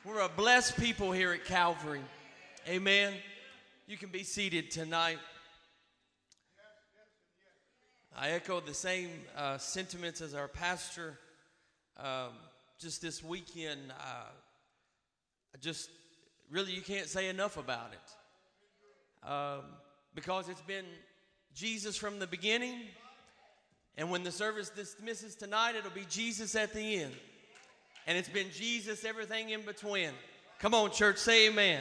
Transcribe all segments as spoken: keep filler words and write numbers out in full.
We're a blessed people here at Calvary. Amen. You can be seated tonight. I echo the same uh, sentiments as our pastor. Um, just this weekend, uh, just really you can't say enough about it. Um, because it's been Jesus from the beginning. And when the service dismisses tonight, it'll be Jesus at the end. And it's been Jesus, everything in between. Come on, church, say amen.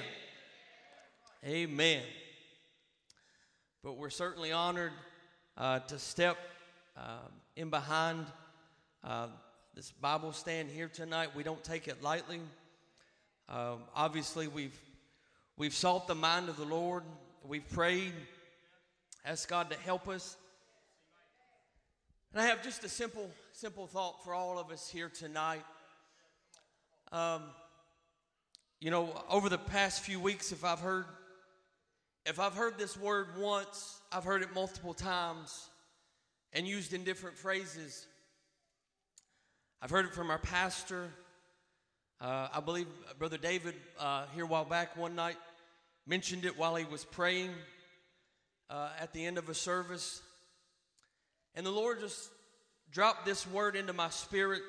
Amen. But we're certainly honored uh, to step uh, in behind uh, this Bible stand here tonight. We don't take it lightly. Uh, obviously, we've we've sought the mind of the Lord. We've prayed, asked God to help us. And I have just a simple, simple thought for all of us here tonight. Um, you know, over the past few weeks, if I've heard, if I've heard this word once, I've heard it multiple times and used in different phrases. I've heard it from our pastor. Uh, I believe Brother David uh, here a while back one night mentioned it while he was praying uh, at the end of a service. And the Lord just dropped this word into my spirit.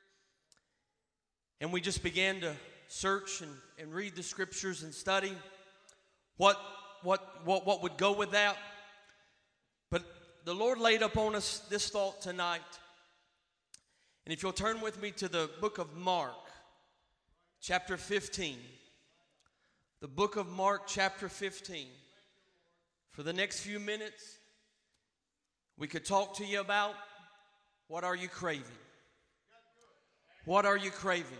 And we just began to search and, and read the scriptures and study what, what, what, what would go with that. But the Lord laid upon us this thought tonight. And if you'll turn with me to the book of Mark, chapter fifteen. The book of Mark, chapter fifteen. For the next few minutes, we could talk to you about what are you craving? What are you craving?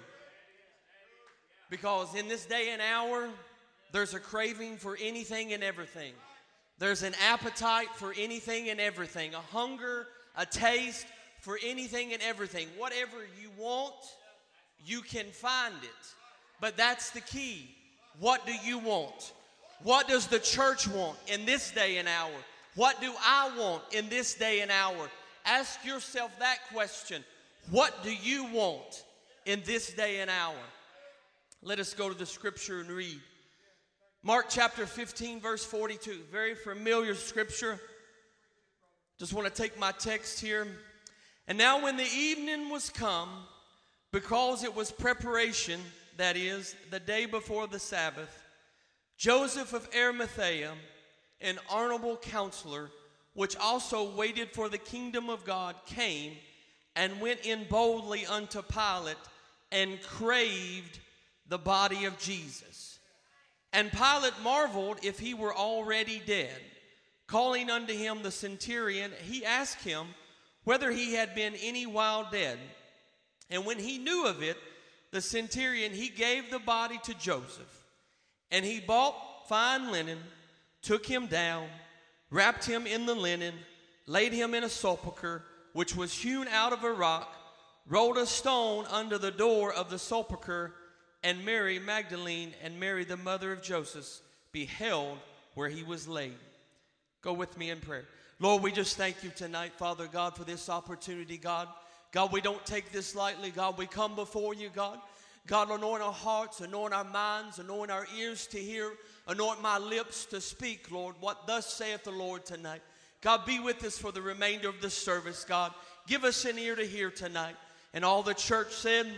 Because in this day and hour, there's a craving for anything and everything. There's an appetite for anything and everything. A hunger, a taste for anything and everything. Whatever you want, you can find it. But that's the key. What do you want? What does the church want in this day and hour? What do I want in this day and hour? Ask yourself that question. What do you want in this day and hour? Let us go to the scripture and read. Mark chapter fifteen, verse forty-two. Very familiar scripture. Just want to take my text here. And now when the evening was come, because it was preparation, that is, the day before the Sabbath, Joseph of Arimathea, an honorable counselor, which also waited for the kingdom of God, came and went in boldly unto Pilate and craved the body of Jesus. And Pilate marveled if he were already dead. Calling unto him the centurion, he asked him whether he had been any while dead. And when he knew of it, the centurion, he gave the body to Joseph. And he bought fine linen, took him down, wrapped him in the linen, laid him in a sepulchre, which was hewn out of a rock, rolled a stone under the door of the sepulchre, and Mary Magdalene and Mary the mother of Joseph beheld where he was laid. Go with me in prayer. Lord, we just thank you tonight, Father God, for this opportunity, God. God, we don't take this lightly, God. We come before you, God. God, anoint our hearts, anoint our minds, anoint our ears to hear, anoint my lips to speak, Lord, what thus saith the Lord tonight. God, be with us for the remainder of this service, God. Give us an ear to hear tonight. And all the church said,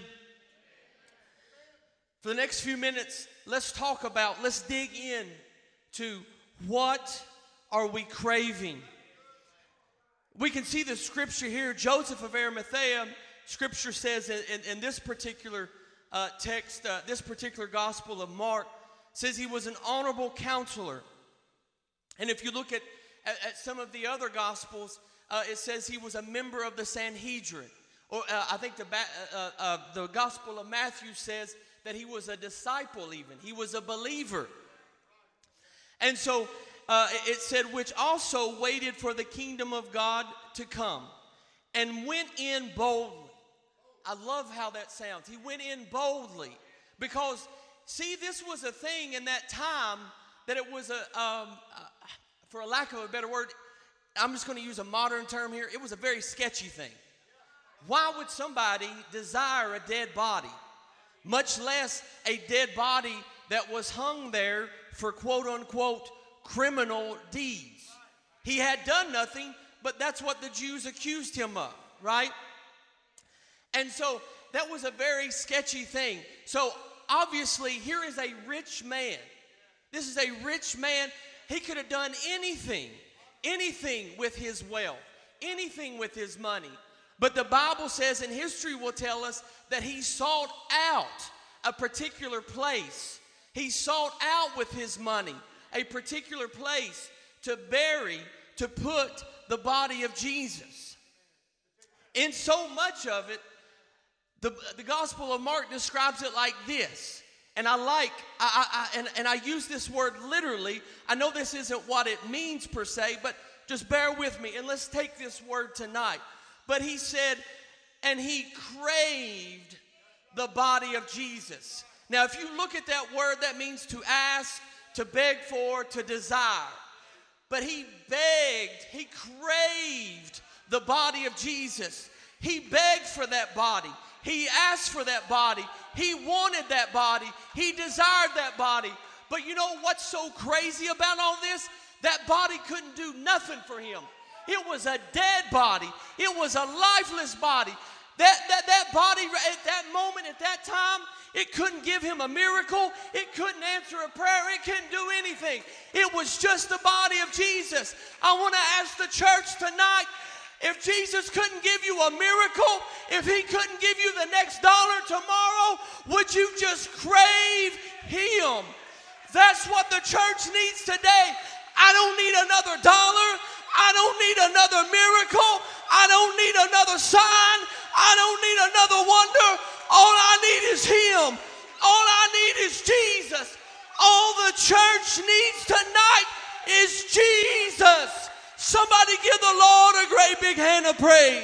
for the next few minutes, let's talk about, let's dig in to what are we craving. We can see the scripture here. Joseph of Arimathea, scripture says in, in, in this particular uh, text, uh, this particular gospel of Mark, says he was an honorable counselor. And if you look at, at, at some of the other gospels, uh, it says he was a member of the Sanhedrin. Or uh, I think the, uh, uh, the gospel of Matthew says that he was a disciple even. He was a believer. And so uh, it said, which also waited for the kingdom of God to come and went in boldly. I love how that sounds. He went in boldly because, see, this was a thing in that time that it was a, um, uh, for a lack of a better word, I'm just going to use a modern term here. It was a very sketchy thing. Why would somebody desire a dead body? much less a dead body that was hung there for quote-unquote criminal deeds. He had done nothing, but that's what the Jews accused him of, right? And so that was a very sketchy thing. So obviously, here is a rich man. This is a rich man. He could have done anything, anything with his wealth, anything with his money. But the Bible says, and history will tell us, that he sought out a particular place. He sought out with his money a particular place to bury, to put the body of Jesus. In so much of it, the, the Gospel of Mark describes it like this. And I like, I, I, and, and I use this word literally. I know this isn't what it means per se, but just bear with me and let's take this word tonight. But he said, and he craved the body of Jesus. Now, if you look at that word, that means to ask, to beg for, to desire. But he begged, he craved the body of Jesus. He begged for that body. He asked for that body. He wanted that body. He desired that body. But you know what's so crazy about all this? That body couldn't do nothing for him. It was a dead body. It was a lifeless body. That, that, that body at that moment, at that time, it couldn't give him a miracle. It couldn't answer a prayer. It couldn't do anything. It was just the body of Jesus. I want to ask the church tonight, if Jesus couldn't give you a miracle, if he couldn't give you the next dollar tomorrow, would you just crave him? That's what the church needs today. I don't need another dollar. I don't need another miracle. I don't need another sign. I don't need another wonder. All I need is him. All I need is Jesus. All the church needs tonight is Jesus. Somebody give the Lord a great big hand of praise.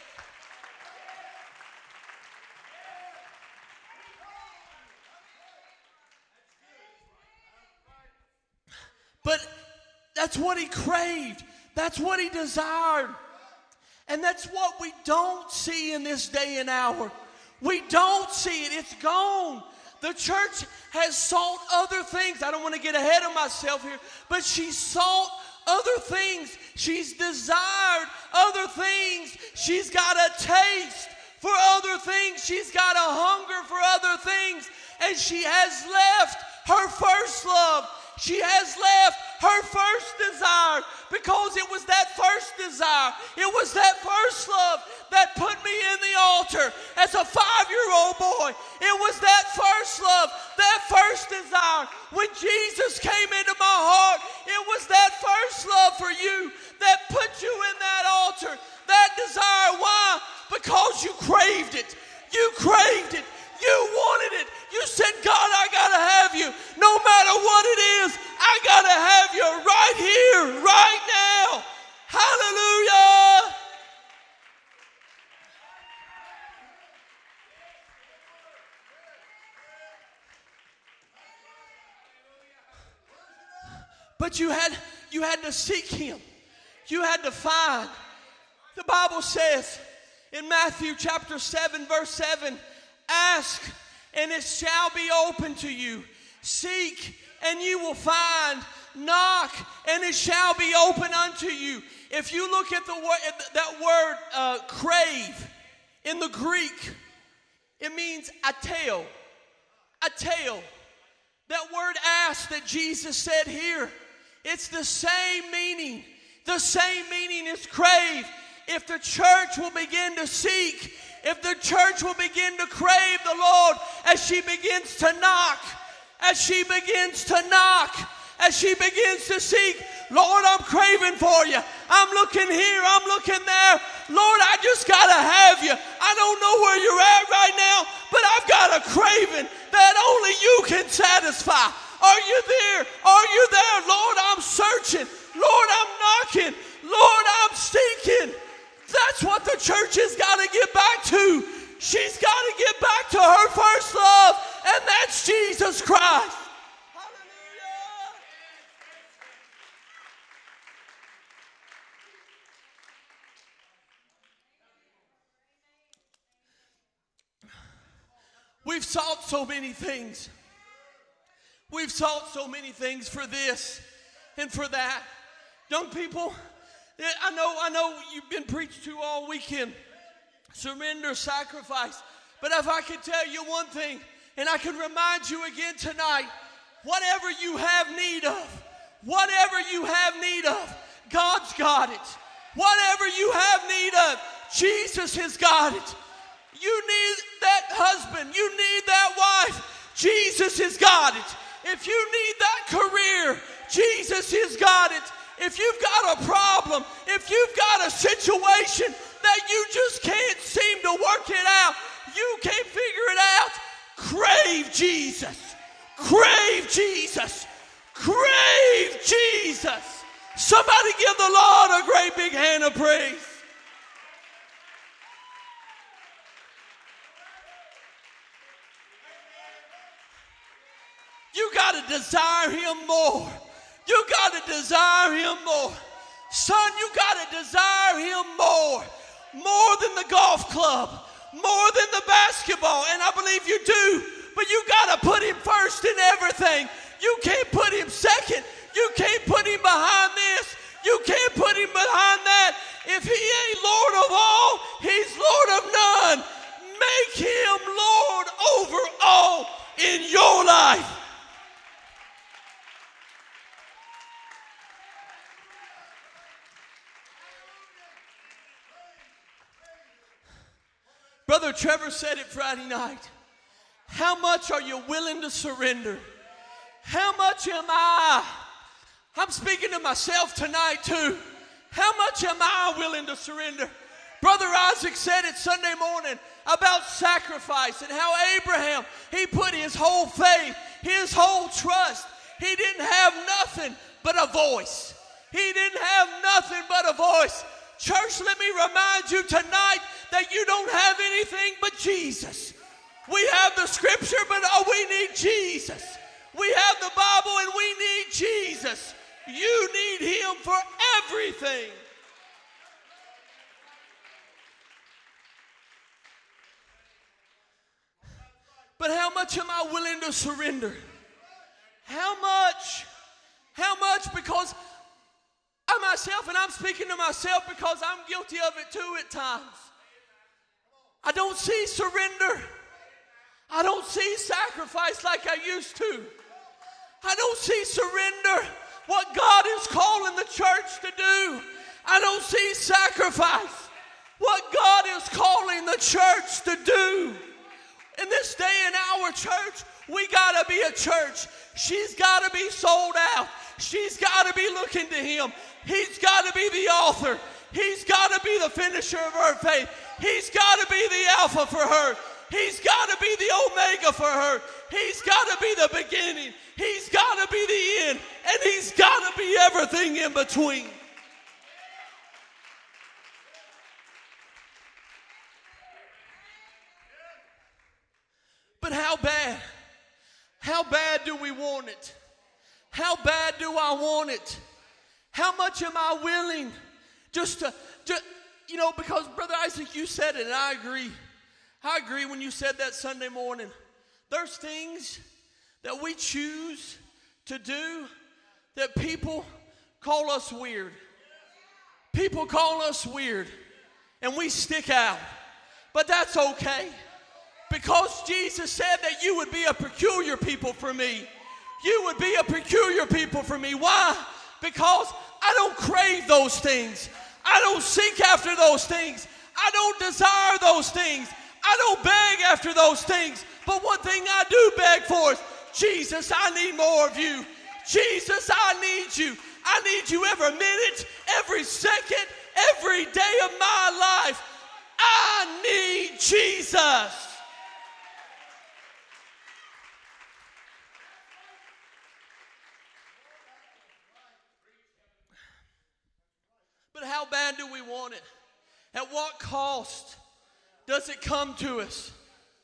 But that's what he craved. That's what he desired. And that's what we don't see in this day and hour. We don't see it. It's gone. The church has sought other things. I don't want to get ahead of myself here, but she sought other things. She's desired other things. She's got a taste for other things. She's got a hunger for other things. And she has left her first love. She has left her first desire, because it was that first desire, it was that first love that put me in the altar as a five-year-old boy. It was that first love, that first desire. When Jesus came into my heart, it was that first love for you that put you in that altar, that desire. Why? Because you craved it. You craved it. You wanted it. You said, God, I got to have you. No matter what it is, I got to have you right here, right now. Hallelujah. But you had, you had to seek him. You had to find. The Bible says in Matthew chapter seven, verse seven, ask, and it shall be open to you. Seek, and you will find. Knock, and it shall be open unto you. If you look at the word, that word uh, crave in the Greek, it means ateo. Ateo. That word ask that Jesus said here, it's the same meaning. The same meaning as crave. If the church will begin to seek, if the church will begin to crave the Lord as she begins to knock, as she begins to knock, as she begins to seek, Lord, I'm craving for you. I'm looking here, I'm looking there. Lord, I just got to have you. I don't know where you're at right now, but I've got a craving that only you can satisfy. Are you there? Are you there? Lord, I'm searching. Lord, I'm knocking. Lord, I'm seeking. That's what the church has got to get back to. She's got to get back to her first love, and that's Jesus Christ. Hallelujah. We've sought so many things. We've sought so many things for this and for that. Young people, I know, I know you've been preached to all weekend. Surrender, sacrifice. But if I could tell you one thing, and I can remind you again tonight, whatever you have need of, whatever you have need of, God's got it. Whatever you have need of, Jesus has got it. You need that husband, you need that wife, Jesus has got it. If you need that career, Jesus has got it. If you've got a problem, if you've got a situation that you just can't seem to work it out, you can't figure it out, crave Jesus. Crave Jesus. Crave Jesus. Somebody give the Lord a great big hand of praise. You got to desire him more. You got to desire him more. Son, you got to desire him more. More than the golf club. More than the basketball. And I believe you do. But you got to put him first in everything. You can't put him second. You can't put him behind this. You can't put him behind that. If he ain't Lord of all, he's Lord of none. Make him Lord over all in your life. Brother Trevor said it Friday night. How much are you willing to surrender? How much am I? I'm speaking to myself tonight too. How much am I willing to surrender? Brother Isaac said it Sunday morning about sacrifice and how Abraham, he put his whole faith, his whole trust. He didn't have nothing but a voice. He didn't have nothing but a voice. Church, let me remind you tonight that you don't have anything but Jesus. We have the scripture, but oh, we need Jesus. We have the Bible and we need Jesus. You need him for everything. But how much am I willing to surrender? How much? How much? Because I myself, and I'm speaking to myself because I'm guilty of it too at times. I don't see surrender. I don't see sacrifice like I used to. I don't see surrender, what God is calling the church to do. I don't see sacrifice, what God is calling the church to do. In this day in our church, we got to be a church. She's got to be sold out. She's got to be looking to him. He's got to be the author. He's got to be the finisher of her faith. He's got to be the Alpha for her. He's got to be the Omega for her. He's got to be the beginning. He's got to be the end. And he's got to be everything in between. But how bad? How bad do we want it? How bad do I want it? How much am I willing just to, just, you know, because Brother Isaac, you said it, and I agree. I agree when you said that Sunday morning. There's things that we choose to do that people call us weird. People call us weird, and we stick out. But that's okay, because Jesus said that you would be a peculiar people for me. You would be a peculiar people for me. Why? Because I don't crave those things. I don't seek after those things. I don't desire those things. I don't beg after those things. But one thing I do beg for is, Jesus, I need more of you. Jesus, I need you. I need you every minute, every second, every day of my life. I need Jesus. But how bad do we want it? At what cost does it come to us?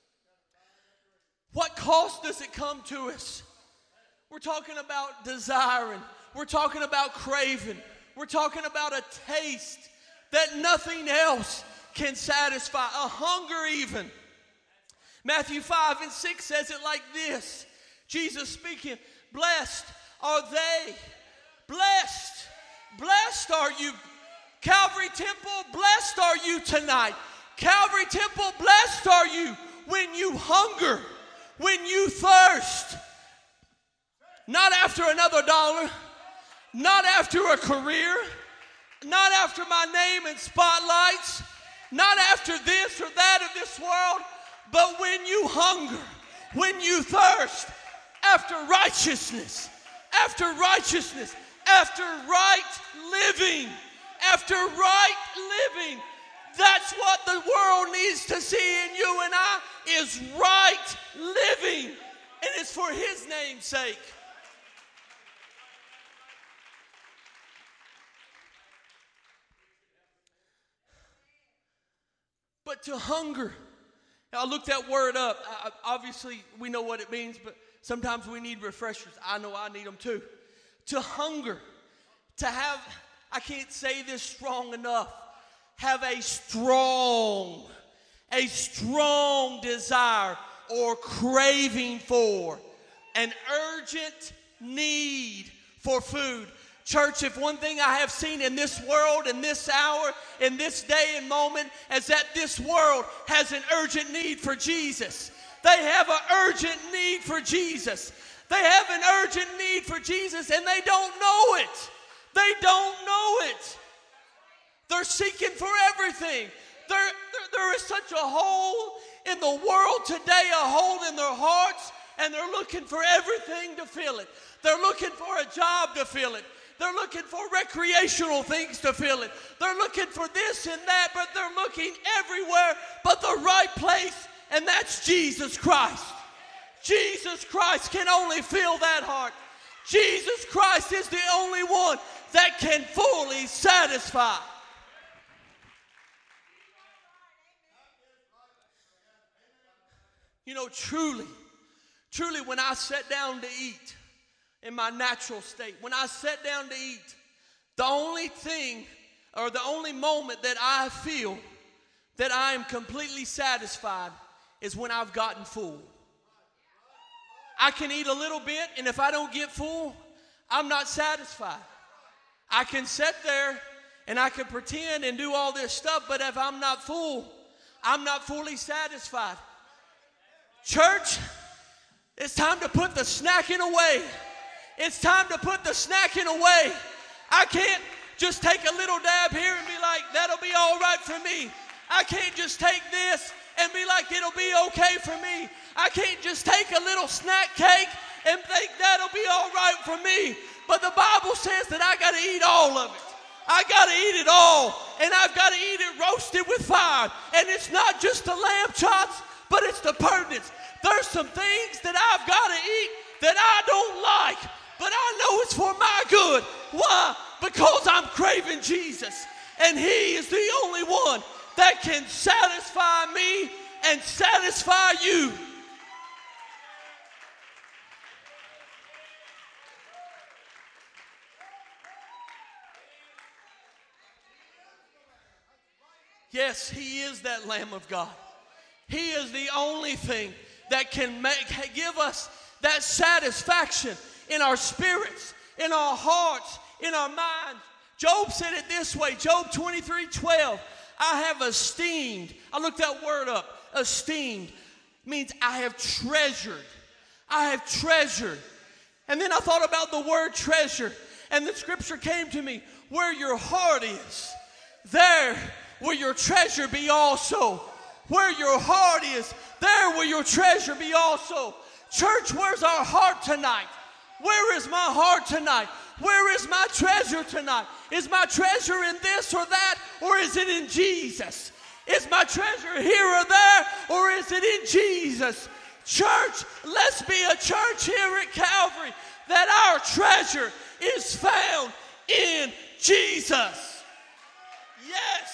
What cost does it come to us? We're talking about desiring. We're talking about craving. We're talking about a taste that nothing else can satisfy. A hunger even. Matthew five and six says it like this. Jesus speaking, blessed are they. Blessed. Blessed are you. Calvary Temple, blessed are you tonight. Calvary Temple, blessed are you when you hunger, when you thirst. Not after another dollar, not after a career, not after my name and spotlights, not after this or that of this world, but when you hunger, when you thirst after righteousness, after righteousness, after right living, after right living. That's what the world needs to see in you and I, is right living. And it's for His name's sake. But to hunger, I looked that word up. I, obviously, we know what it means, but sometimes we need refreshers. I know I need them too. To hunger, to have, I can't say this strong enough, have a strong, a strong desire or craving for, an urgent need for food. Church, if one thing I have seen in this world, in this hour, in this day and moment, is that this world has an urgent need for Jesus. They have an urgent need for Jesus. They have an urgent need for Jesus, and they don't know it. They don't know it. They're seeking for everything. There, there, there is such a hole in the world today, a hole in their hearts, and they're looking for everything to fill it. They're looking for a job to fill it. They're looking for recreational things to fill it. They're looking for this and that, but they're looking everywhere but the right place, and that's Jesus Christ. Jesus Christ can only fill that heart. Jesus Christ is the only one that can fully satisfy. You know, truly, truly when I sat down to eat, in my natural state, when I sat down to eat, the only thing or the only moment that I feel that I am completely satisfied is when I've gotten full. I can eat a little bit, and if I don't get full, I'm not satisfied. I can sit there and I can pretend and do all this stuff, but if I'm not full, I'm not fully satisfied. Church, it's time to put the snacking away. It's time to put the snacking away. I can't just take a little dab here and be like, that'll be all right for me. I can't just take this and be like, it'll be okay for me. I can't just take a little snack cake and think that'll be all right for me. But the Bible says that I got to eat all of it. I got to eat it all. And I've got to eat it roasted with fire. And it's not just the lamb chops, but it's the purnace. There's some things that I've got to eat that I don't like, but I know it's for my good. Why? Because I'm craving Jesus. And He is the only one that can satisfy me and satisfy you. Yes, He is that Lamb of God. He is the only thing that can make, give us that satisfaction in our spirits, in our hearts, in our minds. Job said it this way, Job twenty-three twelve. I have esteemed, I looked that word up, esteemed means I have treasured. I have treasured. And then I thought about the word treasure, and the scripture came to me, where your heart is, there will your treasure be also. Where your heart is, there will your treasure be also. Church, where's our heart tonight? Where is my heart tonight? Where is my treasure tonight? Is my treasure in this or that, or is it in Jesus? Is my treasure here or there, or is it in Jesus? Church, let's be a church here at Calvary that our treasure is found in Jesus. Yes.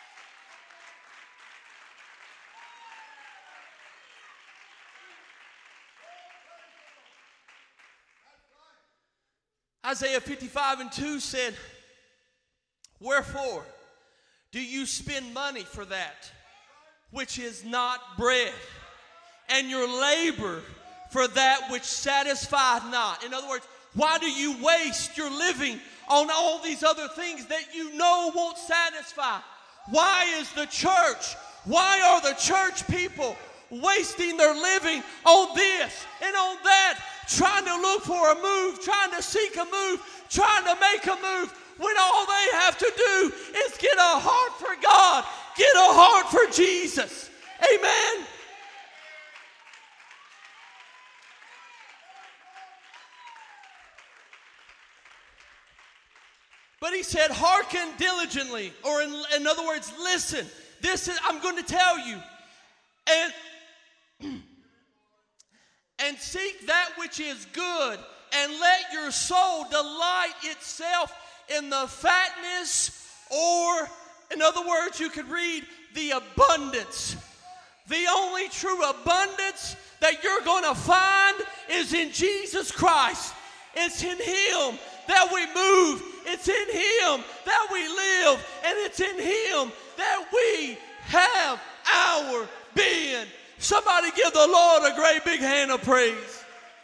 Isaiah fifty-five and two said, wherefore do you spend money for that which is not bread, and your labor for that which satisfieth not. In other words, why do you waste your living on all these other things that you know won't satisfy? Why is the church, why are the church people wasting their living on this and on that, trying to look for a move, trying to seek a move, trying to make a move, when all they have to do is get a heart for God, get a heart for Jesus? Amen. But he said, hearken diligently, or in, in other words, listen. This is, I'm going to tell you. And, and seek that which is good, and let your soul delight itself in the fatness, or, in other words, you could read the abundance. The only true abundance that you're going to find is in Jesus Christ. It's in Him that we move. It's in Him that we live. And it's in Him that we have our being. Somebody give the Lord a great big hand of praise.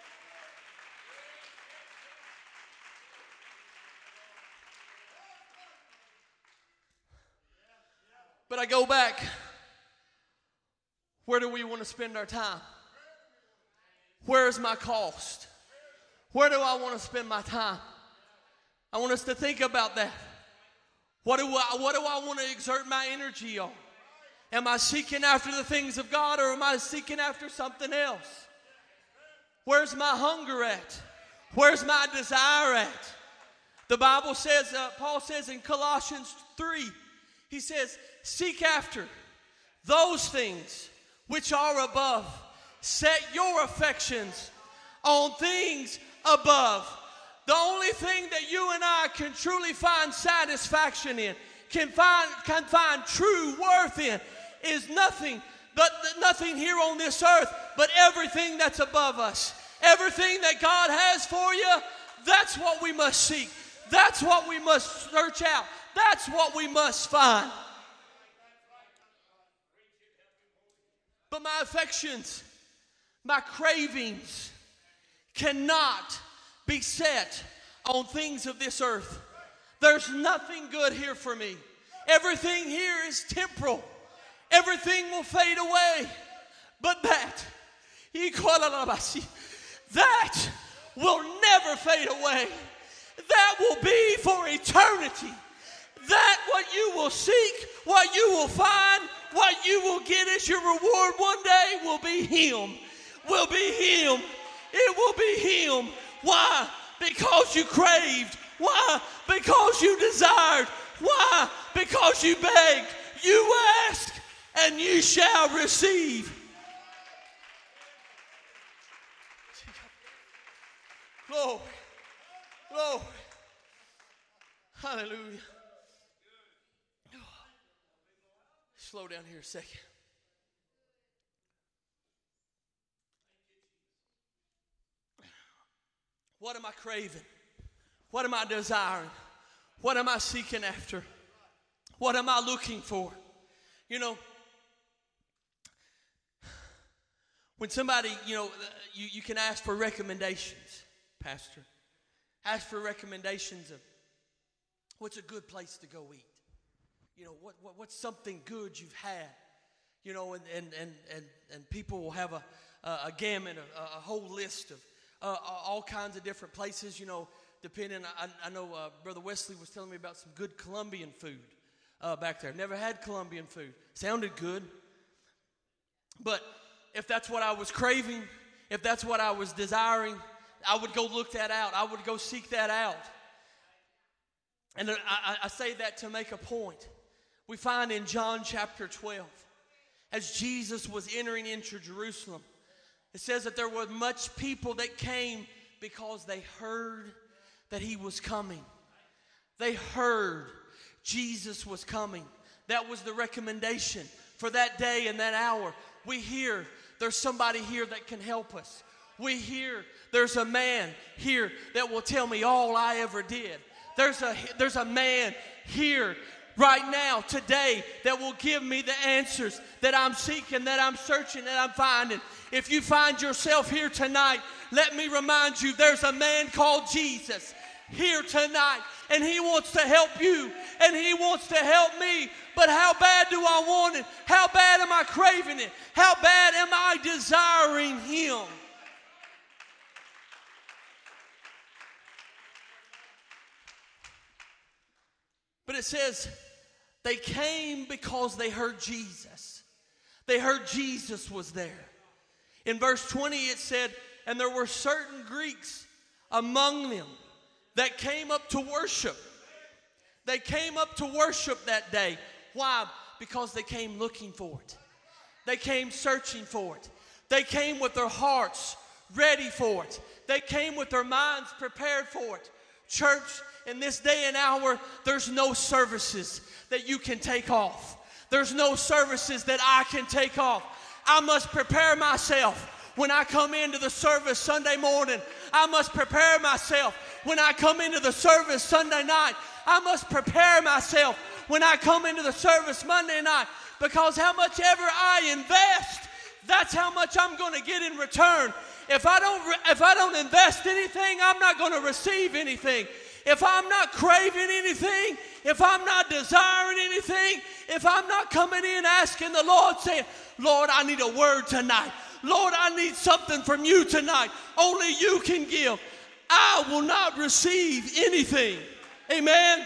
But I go back. Where do we want to spend our time? Where is my cost? Where do I want to spend my time? I want us to think about that. What do I, what do I want to exert my energy on? Am I seeking after the things of God, or am I seeking after something else? Where's my hunger at? Where's my desire at? The Bible says, uh, Paul says in Colossians three, he says, seek after those things which are above. Set your affections on things above. The only thing that you and I can truly find satisfaction in, can find, can find true worth in, is nothing but nothing here on this earth, but everything that's above us. Everything that God has for you, that's what we must seek. That's what we must search out. That's what we must find. But my affections, my cravings cannot be set on things of this earth. There's nothing good here for me. Everything here is temporal. Everything will fade away. But that, that will never fade away. That will be for eternity. That what you will seek, what you will find, what you will get as your reward one day will be Him. Will be Him. It will be Him. Why? Because you craved. Why? Because you desired. Why? Because you begged. You asked, and you shall receive. Glory. Glory. Hallelujah. Slow down here a second. What am I craving? What am I desiring? What am I seeking after? What am I looking for? You know, when somebody, you know, you, you can ask for recommendations, Pastor. Ask for recommendations of what's a good place to go eat. You know, what, what what's something good you've had? You know, and and and and, and people will have a a, a gamut, a, a whole list of uh, all kinds of different places. You know, depending. I, I know uh, Brother Wesley was telling me about some good Colombian food uh, back there. Never had Colombian food. Sounded good. But if that's what I was craving, if that's what I was desiring, I would go look that out. I would go seek that out. And I, I say that to make a point. We find in John chapter twelve, as Jesus was entering into Jerusalem, it says that there were much people that came because they heard that He was coming. They heard Jesus was coming. That was the recommendation for that day and that hour. We hear there's somebody here that can help us. We hear there's a man here that will tell me all I ever did. There's a, there's a man here right now, today, that will give me the answers that I'm seeking, that I'm searching, that I'm finding. If you find yourself here tonight, let me remind you, there's a man called Jesus here tonight, and he wants to help you, and he wants to help me. But how bad do I want it? How bad am I craving it? How bad am I desiring him? But it says they came because they heard Jesus. They heard Jesus was there. In verse twenty it said, and there were certain Greeks among them that came up to worship. They came up to worship that day. Why? Because they came looking for it. They came searching for it. They came with their hearts ready for it. They came with their minds prepared for it. Church, in this day and hour, there's no services that you can take off. There's no services that I can take off. I must prepare myself when I come into the service Sunday morning. I must prepare myself when I come into the service Sunday night. I must prepare myself when I come into the service Monday night, because how much ever I invest, that's how much I'm going to get in return. If I don't, if I don't invest anything, I'm not going to receive anything. If I'm not craving anything, if I'm not desiring anything, if I'm not coming in asking the Lord, saying, Lord, I need a word tonight. Lord, I need something from you tonight. Only you can give. I will not receive anything. Amen.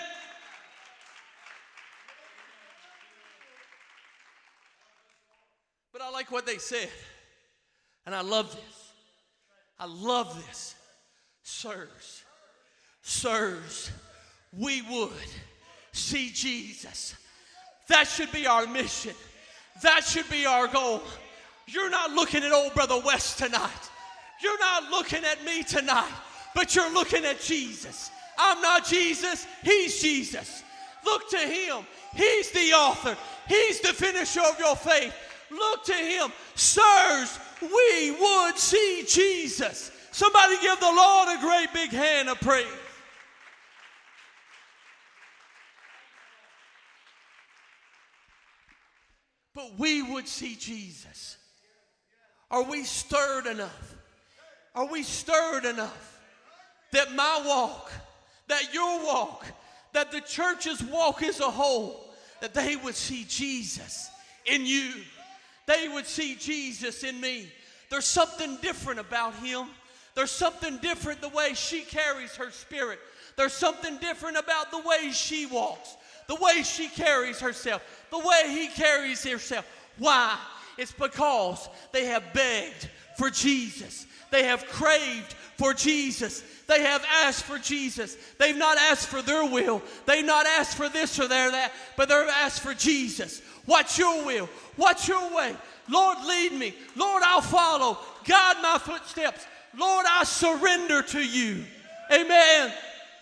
But I like what they said. And I love this. I love this. Sirs, sirs, we would see Jesus. That should be our mission. That should be our goal. You're not looking at old Brother West tonight. You're not looking at me tonight, but you're looking at Jesus. I'm not Jesus. He's Jesus. Look to him. He's the author. He's the finisher of your faith. Look to him. Sirs, we would see Jesus. Somebody give the Lord a great big hand of praise. But we would see Jesus. Are we stirred enough? Are we stirred enough that my walk, that your walk, that the church's walk as a whole, that they would see Jesus in you? They would see Jesus in me. There's something different about him. There's something different the way she carries her spirit. There's something different about the way she walks, the way she carries herself, the way he carries himself. Why? It's because they have begged for Jesus. They have craved for Jesus. They have asked for Jesus. They've not asked for their will. They've not asked for this or there, that, but they've asked for Jesus. What's your will? What's your way? Lord, lead me. Lord, I'll follow. Guide my footsteps. Lord, I surrender to you. Amen.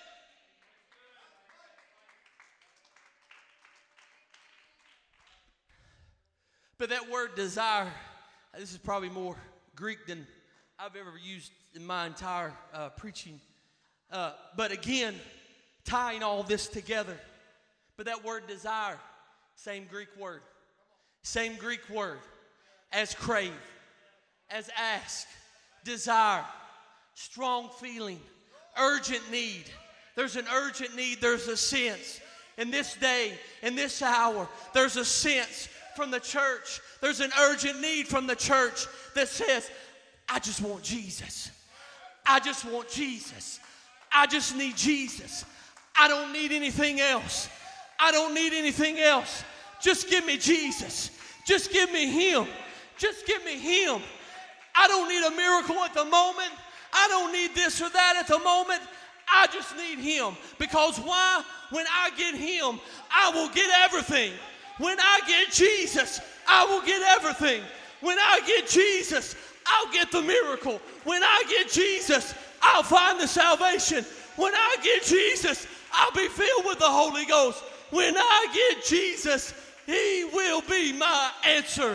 But that word desire, this is probably more Greek than I've ever used in my entire uh, preaching. Uh, but again, tying all this together. But that word desire, same Greek word. Same Greek word as crave, as ask, desire, strong feeling, urgent need. There's an urgent need. There's a sense. In this day, in this hour, there's a sense from the church. There's an urgent need from the church that says, I just want Jesus. I just want Jesus. I just need Jesus. I don't need anything else. I don't need anything else. Just give me Jesus. Just give me him. Just give me him. I don't need a miracle at the moment. I don't need this or that at the moment. I just need him. Because why? When I get him, I will get everything. When I get Jesus, I will get everything. When I get Jesus, I'll get the miracle. When I get Jesus, I'll find the salvation. When I get Jesus, I'll be filled with the Holy Ghost. When I get Jesus, he will be my answer.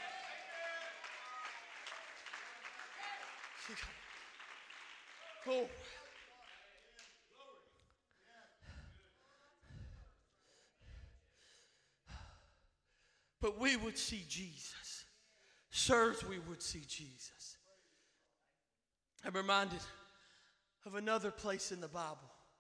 Oh. but we would see Jesus. Sirs, we would see Jesus. I'm reminded of another place in the Bible.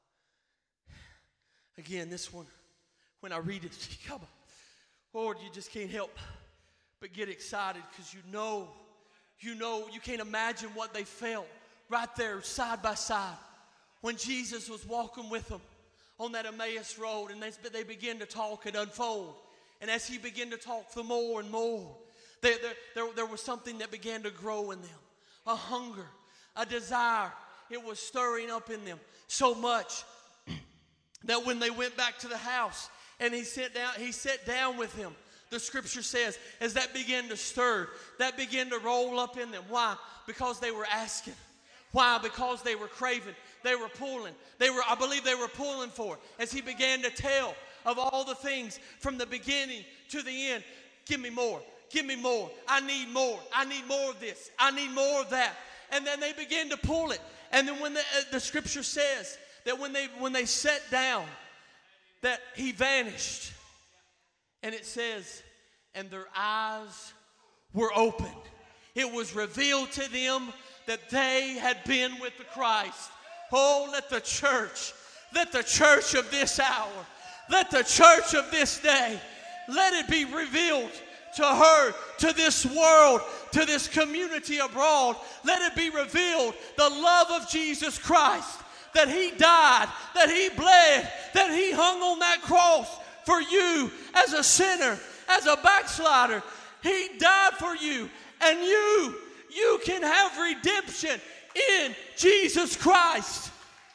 Again, this one, when I read it, come on, Lord, you just can't help but get excited because you know, you know, you can't imagine what they felt right there side by side when Jesus was walking with them on that Emmaus road, and they, they began to talk and unfold. And as he began to talk the more and more, there, there, there, there was something that began to grow in them. A hunger, a desire. It was stirring up in them so much that when they went back to the house and he sat down, he sat down with them. The scripture says, as that began to stir, that began to roll up in them. Why? Because they were asking. Why? Because they were craving. They were pulling. They were, I believe they were pulling for it. As he began to tell of all the things from the beginning to the end. Give me more. Give me more. I need more. I need more of this. I need more of that. And then they began to pull it. And then when the, uh, the scripture says that when they when they sat down, that he vanished. And it says, and their eyes were opened. It was revealed to them that they had been with the Christ. Oh, let the church, let the church of this hour, let the church of this day, let it be revealed to her, to this world, to this community abroad. Let it be revealed the love of Jesus Christ, that he died, that he bled, that he hung on that cross for you as a sinner, as a backslider. He died for you, and you, you can have redemption in Jesus Christ.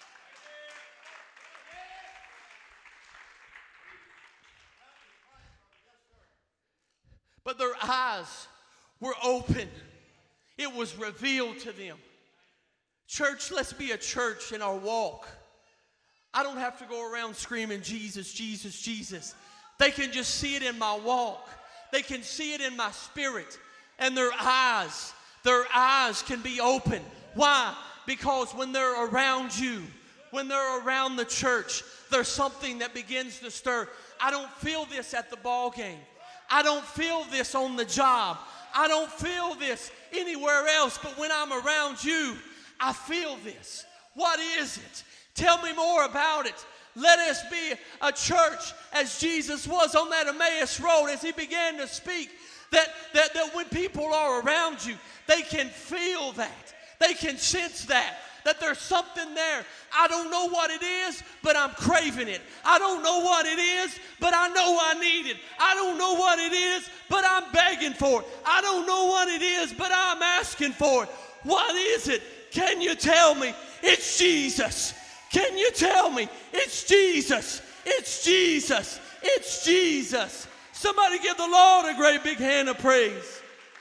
But their eyes were open. It was revealed to them. Church, let's be a church in our walk. I don't have to go around screaming, Jesus, Jesus, Jesus. They can just see it in my walk. They can see it in my spirit. And their eyes, their eyes can be open. Why? Because when they're around you, when they're around the church, there's something that begins to stir. I don't feel this at the ball game. I don't feel this on the job. I don't feel this anywhere else. But when I'm around you, I feel this. What is it? Tell me more about it. Let us be a church as Jesus was on that Emmaus road, as he began to speak, that, that, that when people are around you, they can feel that. They can sense that. That there's something there. I don't know what it is, but I'm craving it. I don't know what it is, but I know I need it. I don't know what it is, but I'm begging for it. I don't know what it is, but I'm asking for it. What is it? Can you tell me? It's Jesus. Can you tell me? It's Jesus. It's Jesus. It's Jesus. Somebody give the Lord a great big hand of praise.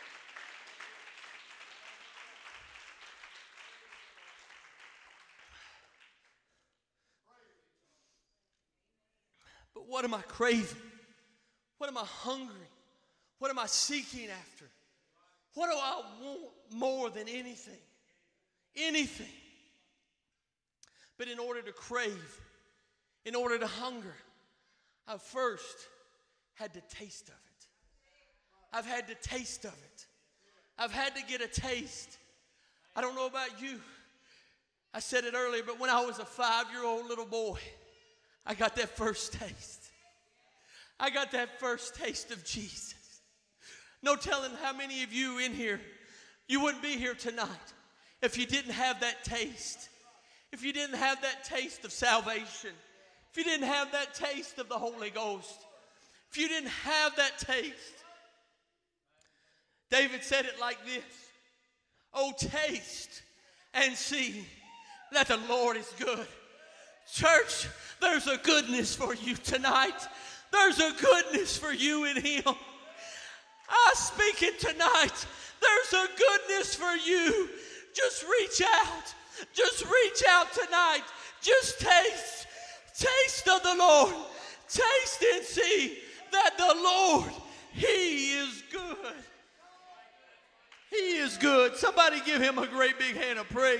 But what am I craving? What am I hungry? What am I seeking after? What do I want more than anything? Anything. But in order to crave, in order to hunger, I first had to taste of it. I've had to taste of it. I've had to get a taste. I don't know about you. I said it earlier, but when I was a five-year-old little boy, I got that first taste. I got that first taste of Jesus. No telling how many of you in here, you wouldn't be here tonight if you didn't have that taste. If you didn't have that taste of salvation. If you didn't have that taste of the Holy Ghost. If you didn't have that taste. David said it like this. Oh, taste and see that the Lord is good. Church, there's a goodness for you tonight. There's a goodness for you in Him. I speak it tonight. There's a goodness for you. Just reach out. Just reach out tonight. Just taste. Taste of the Lord. Taste and see that the Lord, He is good. He is good. Somebody give Him a great big hand of praise.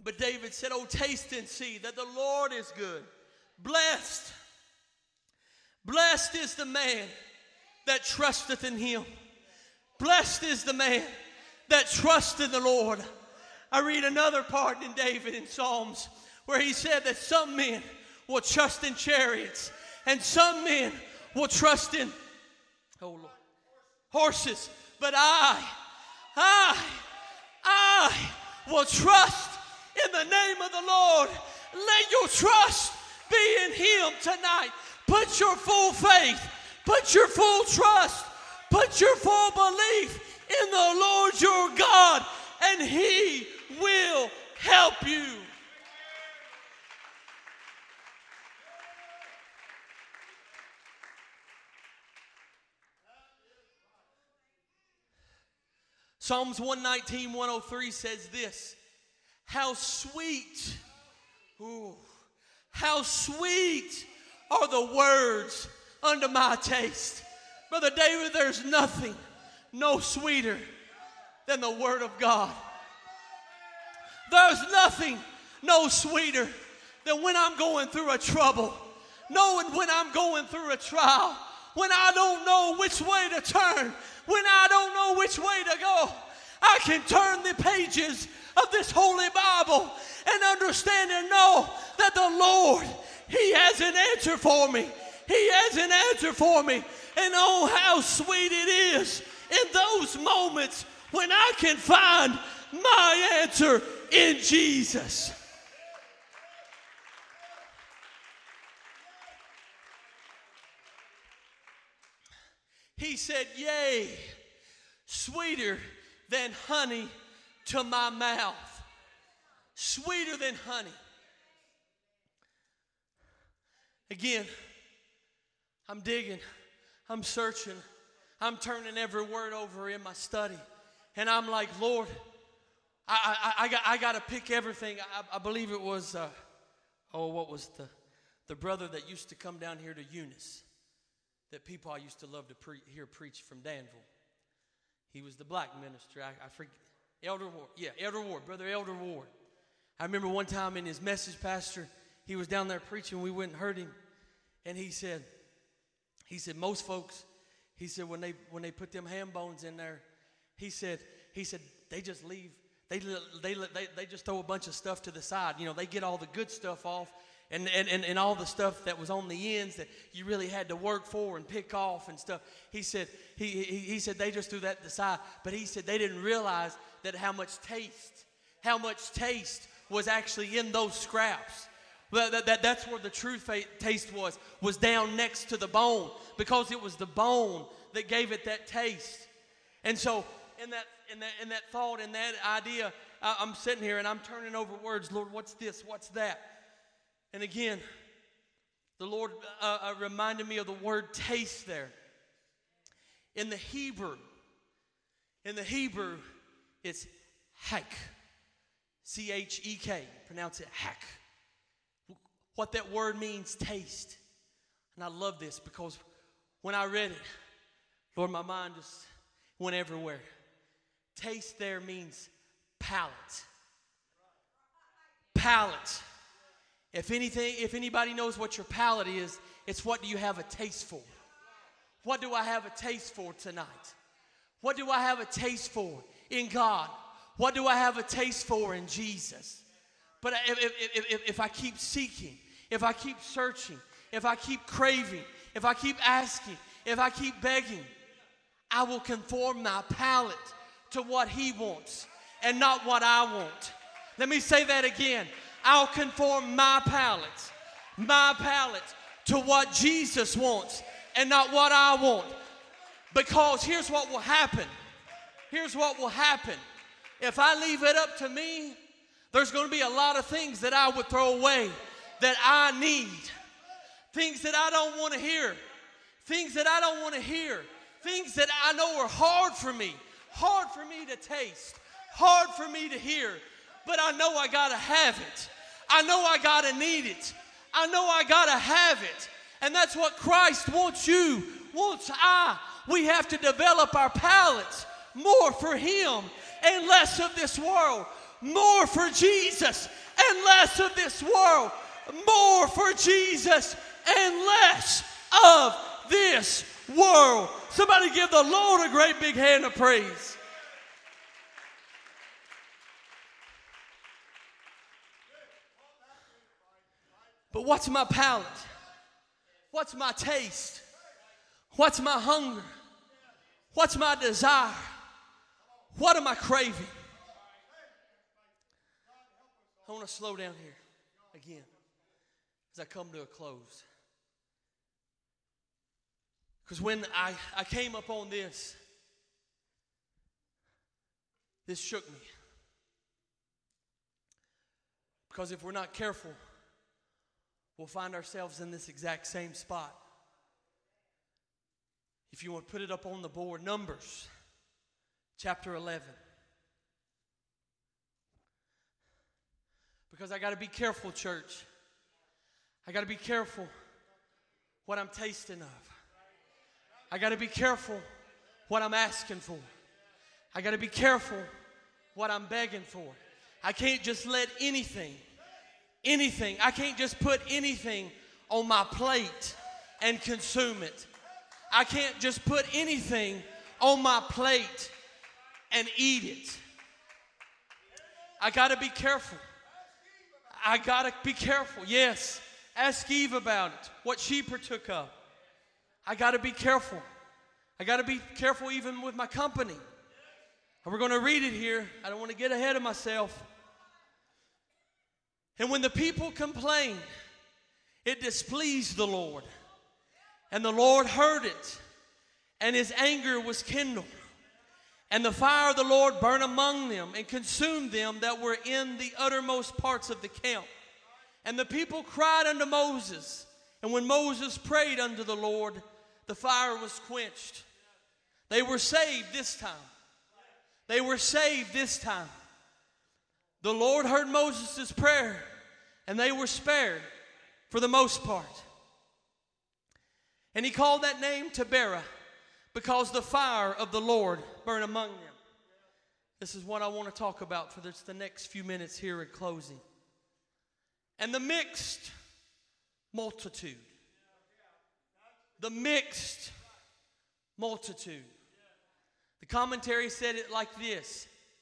But David said, oh, taste and see that the Lord is good. Blessed. Blessed is the man that trusteth in him. Blessed is the man that trusteth in the Lord. I read another part in David in Psalms where he said that some men will trust in chariots and some men will trust in, oh Lord, horses. But I, I, I will trust in the name of the Lord. Let your trust be in him tonight. Put your full faith, put your full trust, put your full belief in the Lord your God, and he will help you. Psalms one nineteen, one oh three says this, how sweet, ooh, how sweet are the words unto my taste. Brother David, there's nothing no sweeter than the word of God. There's nothing no sweeter than when I'm going through a trouble, knowing when I'm going through a trial, when I don't know which way to turn, when I don't know which way to go. I can turn the pages of this holy Bible and understand and know that the Lord, he has an answer for me. He has an answer for me. And oh, how sweet it is in those moments when I can find my answer in Jesus. He said, yea, sweeter than honey to my mouth. Sweeter than honey. Again, I'm digging, I'm searching, I'm turning every word over in my study. And I'm like, Lord, I, I, I got I got to pick everything. I, I believe it was, uh, oh, what was the, the brother that used to come down here to Eunice, that people I used to love to pre- hear preach from Danville. He was the black minister. I, I forget. Elder Ward. Yeah, Elder Ward. Brother Elder Ward. I remember one time in his message, Pastor, he was down there preaching. We went and heard him. And he said, he said, most folks, he said, when they when they put them ham bones in there, he said, he said, they just leave. They, they, they, they just throw a bunch of stuff to the side. You know, they get all the good stuff off. And, and, and, and all the stuff that was on the ends that you really had to work for and pick off and stuff. He said, he, he, he said they just threw that to the side. But he said they didn't realize that how much taste, how much taste was actually in those scraps. Well, that, that, that's where the true taste was, was down next to the bone, because it was the bone that gave it that taste. And so in that, in that, in that thought, in that idea, I, I'm sitting here and I'm turning over words. Lord, what's this? What's that? And again, the Lord uh, uh, reminded me of the word taste there. In the Hebrew, in the Hebrew, it's hak. C H E K. Pronounce it hak. What that word means, taste. And I love this because when I read it, Lord, my mind just went everywhere. Taste there means palate. Palate. If anything, if anybody knows what your palate is, it's what do you have a taste for? What do I have a taste for tonight? What do I have a taste for in God? What do I have a taste for in Jesus? But if, if, if, if I keep seeking, if I keep searching, if I keep craving, if I keep asking, if I keep begging, I will conform my palate to what he wants and not what I want. Let me say that again. I'll conform my palate, my palate to what Jesus wants and not what I want. Because here's what will happen. Here's what will happen. If I leave it up to me, there's going to be a lot of things that I would throw away that I need. Things that I don't want to hear. Things that I don't want to hear. Things that I know are hard for me. Hard for me to taste. Hard for me to hear. But I know I got to have it. I know I got to need it. I know I got to have it. And that's what Christ wants you, wants I. We have to develop our palates more for him and less of this world. More for Jesus and less of this world. More for Jesus and less of this world. Somebody give the Lord a great big hand of praise. But what's my palate? What's my taste? What's my hunger? What's my desire? What am I craving? I want to slow down here again as I come to a close. Because when I, I came up on this, this shook me. Because if we're not careful, we'll find ourselves in this exact same spot. If you want to put it up on the board, Numbers chapter eleven. Because I got to be careful, church. I got to be careful what I'm tasting of. I got to be careful what I'm asking for. I got to be careful what I'm begging for. I can't just let anything, anything, I can't just put anything on my plate and consume it. I can't just put anything on my plate and eat it. I got to be careful. I got to be careful. Yes, ask Eve about it, what she partook of. I got to be careful. I got to be careful even with my company. And we're going to read it here. I don't want to get ahead of myself. And when the people complained, it displeased the Lord. And the Lord heard it, and his anger was kindled. And the fire of the Lord burned among them and consumed them that were in the uttermost parts of the camp. And the people cried unto Moses. And when Moses prayed unto the Lord, the fire was quenched. They were saved this time. They were saved this time. The Lord heard Moses' prayer, and they were spared for the most part. And he called that name Taberah, because the fire of the Lord burned among them. This is what I want to talk about for this, the next few minutes here in closing. And the mixed multitude. The mixed multitude. The commentary said it like this.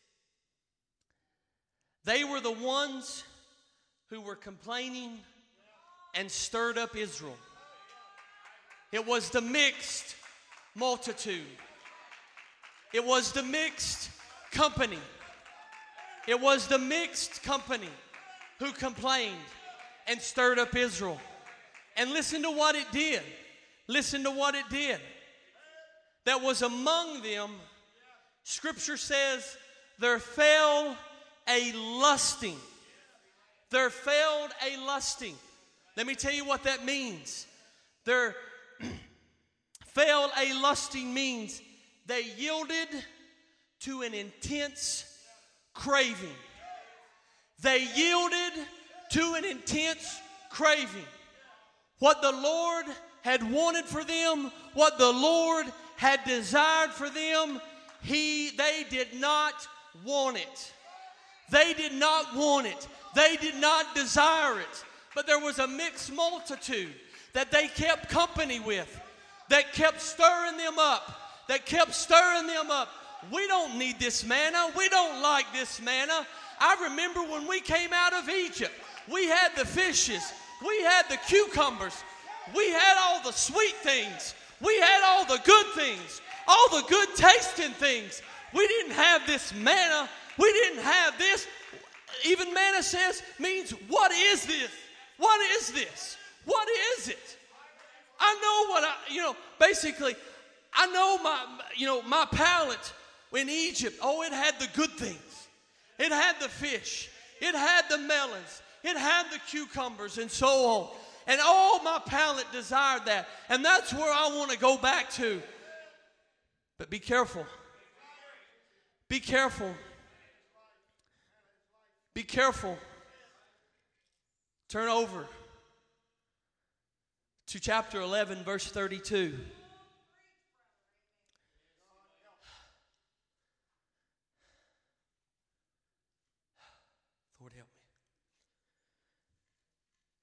They were the ones who were complaining and stirred up Israel. It was the mixed multitude. It was the mixed company. It was the mixed company who complained and stirred up Israel. And listen to what it did. Listen to what it did. That was among them, Scripture says, there fell a lusting. There fell a lusting. Let me tell you what that means. There fell a lusting means they yielded to an intense craving. They yielded to an intense craving. What the Lord had wanted for them, what the Lord had desired for them, he, they did not want it. They did not want it. They did not desire it. But there was a mixed multitude that they kept company with, that kept stirring them up, that kept stirring them up. We don't need this manna. We don't like this manna. I remember when we came out of Egypt, we had the fishes, we had the cucumbers, we had all the sweet things, we had all the good things, all the good tasting things. We didn't have this manna. We didn't have this. Even manna says, means, what is this? What is this? What is it? I know what I, you know, basically, I know my, you know, my palate in Egypt, oh, it had the good things. It had the fish. It had the melons. It had the cucumbers and so on. And all my palate desired that. And that's where I want to go back to. But be careful. Be careful. Be careful. Turn over to chapter eleven, verse thirty-two.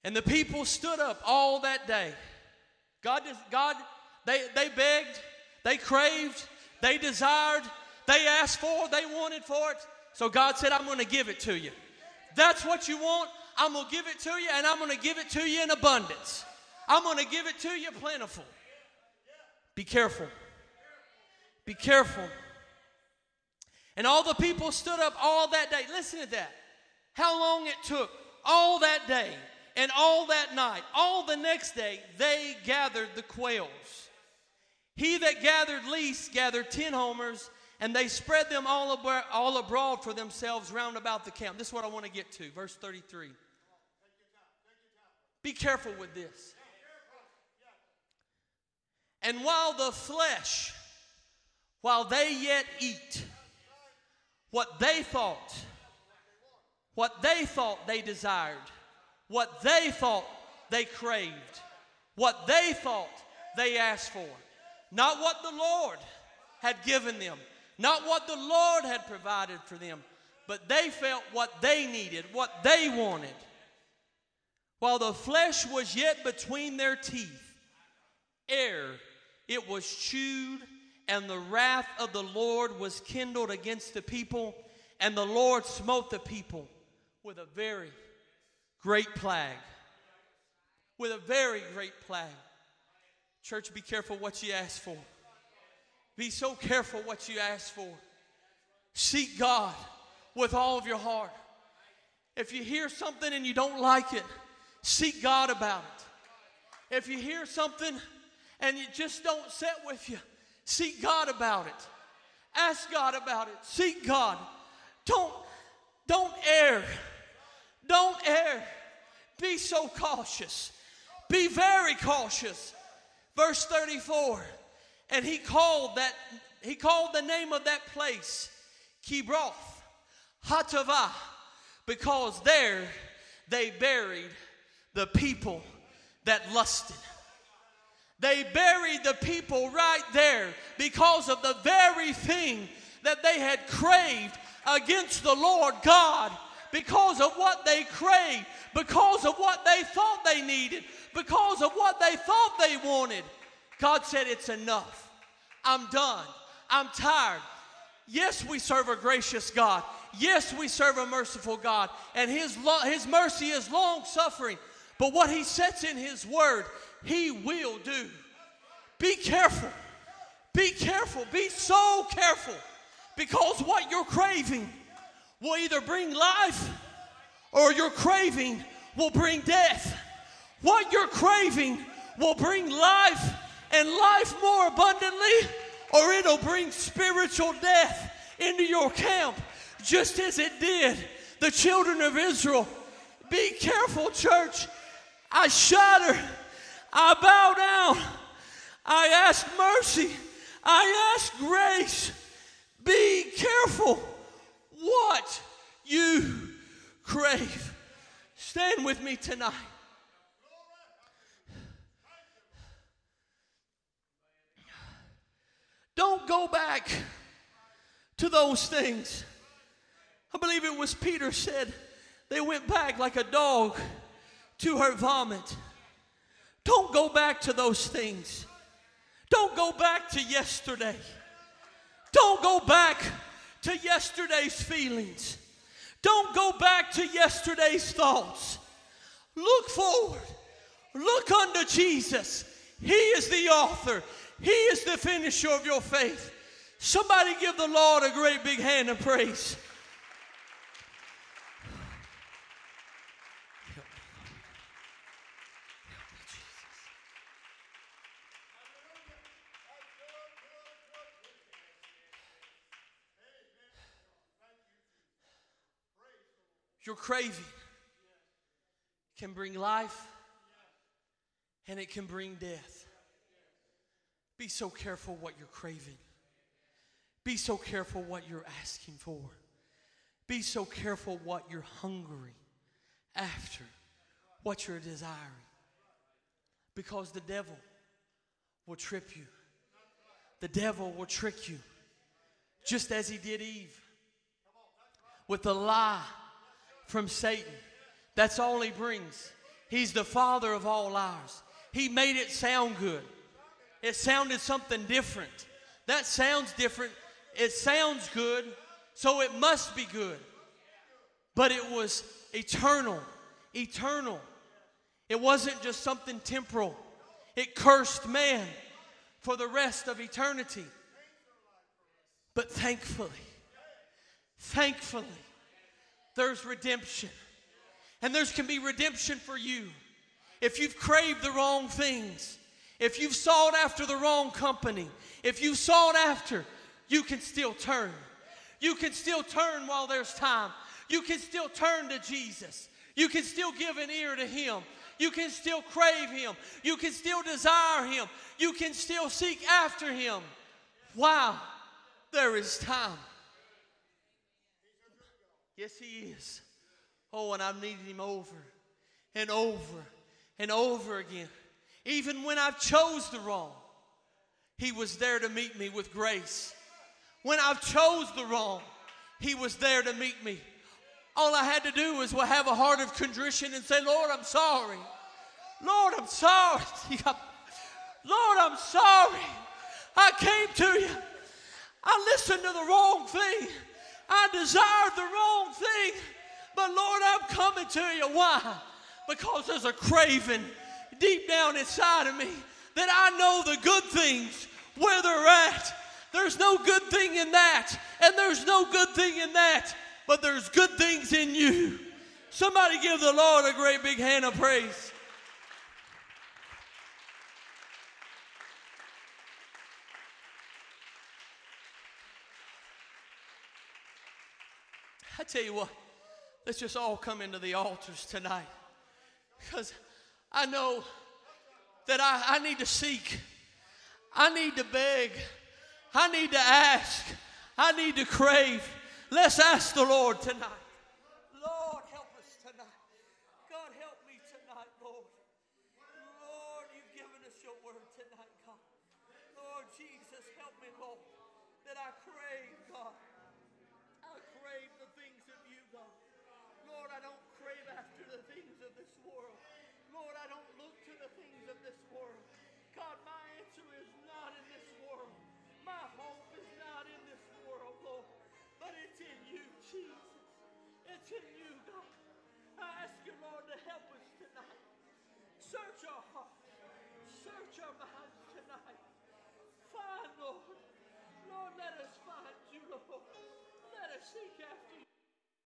And the people stood up all that day. God, God they, they begged, they craved, they desired, they asked for, they wanted for it. So God said, I'm going to give it to you. That's what you want. I'm going to give it to you, and I'm going to give it to you in abundance. I'm going to give it to you plentiful. Be careful. Be careful. And all the people stood up all that day. Listen to that. How long it took. All that day and all that night, all the next day, they gathered the quails. He that gathered least gathered ten homers, and they spread them all, ab- all abroad for themselves round about the camp. This is what I want to get to, verse thirty-three. Be careful with this. And while the flesh, while they yet eat, what they thought, what they thought they desired, what they thought they craved, what they thought they asked for, not what the Lord had given them, not what the Lord had provided for them, but they felt what they needed, what they wanted. While the flesh was yet between their teeth, ere it was chewed, and the wrath of the Lord was kindled against the people, and the Lord smote the people with a very great plague. With a very great plague. Church, be careful what you ask for. Be so careful what you ask for. Seek God with all of your heart. If you hear something and you don't like it, seek God about it. If you hear something and it just don't sit with you, seek God about it. Ask God about it. Seek God. Don't, don't err. Don't err. Be so cautious. Be very cautious. Verse thirty-four. And he called that, he called the name of that place Kibroth Hattaavah, because there they buried the people that lusted. They buried the people right there because of the very thing that they had craved against the Lord God, because of what they craved, because of what they thought they needed, because of what they thought they wanted. God said, it's enough. I'm done. I'm tired. Yes, we serve a gracious God. Yes, we serve a merciful God. And his, lo- his mercy is long-suffering. But what he sets in his word, he will do. Be careful. Be careful. Be so careful. Because what you're craving will either bring life or your craving will bring death. What you're craving will bring life and life more abundantly, or it'll bring spiritual death into your camp, just as it did the children of Israel. Be careful, church. I shudder. I bow down. I ask mercy. I ask grace. Be careful what you crave. Stand with me tonight. Don't go back to those things. I believe it was Peter said they went back like a dog to her vomit. Don't go back to those things. Don't go back to yesterday. Don't go back to yesterday's feelings. Don't go back to yesterday's thoughts. Look forward. Look unto Jesus. He is the author. He is the finisher of your faith. Somebody give the Lord a great big hand of praise. Your craving can bring life and it can bring death. Be so careful what you're craving. Be so careful what you're asking for. Be so careful what you're hungry after, what you're desiring. Because the devil will trip you. The devil will trick you. Just as he did Eve. With the lie from Satan. That's all he brings. He's the Father of all liars. He made it sound good. It sounded something different. That sounds different. It sounds good, so it must be good. But it was eternal, eternal. It wasn't just something temporal. It cursed man for the rest of eternity. But thankfully, thankfully, there's redemption. And there can be redemption for you. If you've craved the wrong things, if you've sought after the wrong company, if you've sought after, you can still turn. You can still turn while there's time. You can still turn to Jesus. You can still give an ear to Him. You can still crave Him. You can still desire Him. You can still seek after Him. Wow, there is time. Yes, He is. Oh, and I've needed Him over and over and over again. Even when I've chose the wrong, He was there to meet me with grace. When I've chose the wrong, He was there to meet me. All I had to do was have a heart of contrition and say, Lord, I'm sorry. Lord, I'm sorry. Lord, I'm sorry. I came to you. I listened to the wrong thing. I desired the wrong thing. But Lord, I'm coming to you. Why? Because there's a craving deep down inside of me that I know the good things where they're at. There's no good thing in that, and there's no good thing in that, but there's good things in you. Somebody give the Lord a great big hand of praise. I tell you what, let's just all come into the altars tonight, because I know that I, I need to seek. I need to beg. I need to ask. I need to crave. Let's ask the Lord tonight. Lord, help us tonight. God, help me tonight, Lord. Lord, you've given us your word tonight, God. Lord Jesus, help me, Lord, that I crave, God. I crave the things of you, God. Lord, I don't crave after the things of this world. Lord, I don't look to the things of this world. God, my answer is not in this world. My hope is not in this world, Lord. But it's in you, Jesus. It's in you, God. I ask you, Lord, to help us tonight. Search our hearts. Search our minds tonight. Find, Lord. Lord, let us find you, Lord. Let us seek after